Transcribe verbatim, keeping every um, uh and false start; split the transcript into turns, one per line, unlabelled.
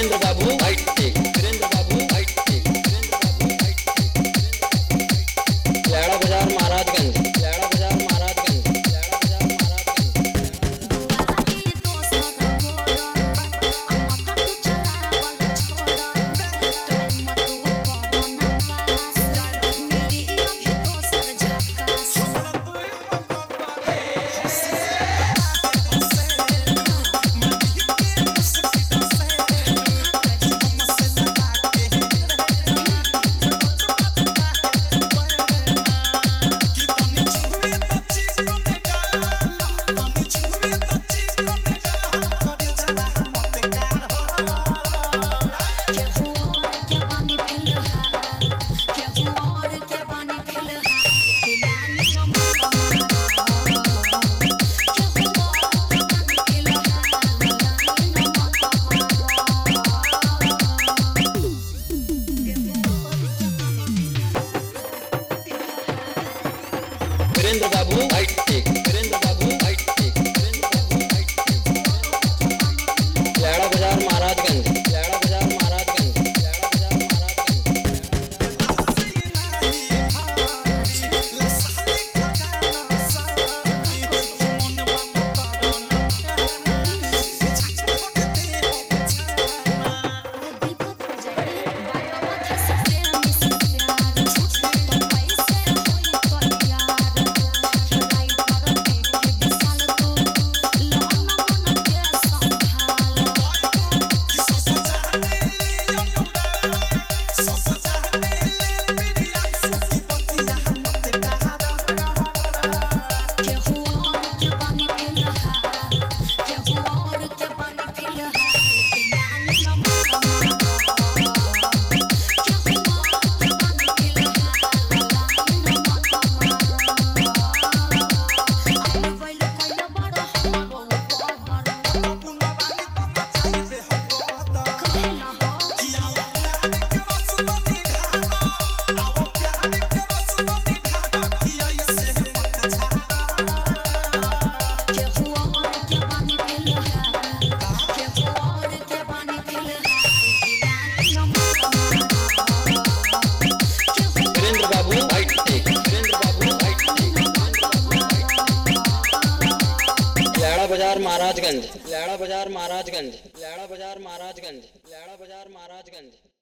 वीरेंद्र बाबू height take, Virendra बाबू height take, Virendra बाबू हाइट टेक। लैड़ा बाजार महाराजगंज, लैड़ा बाजार महाराजगंज, लैड़ा बाजार वीरेंद्र बाबू हाइट टेक, वीरेंद्र बाबू हाइट टेक, वीरेंद्र बाबू हाइट टेक। लैड़ा बाजार महाराजगंज, लैड़ा बाजार महाराजगंज, लैड़ा बाजार बाजार महाराजगंज, लैड़ा बाजार महाराजगंज, लैड़ा बाजार महाराजगंज, लैड़ा बाजार महाराजगंज।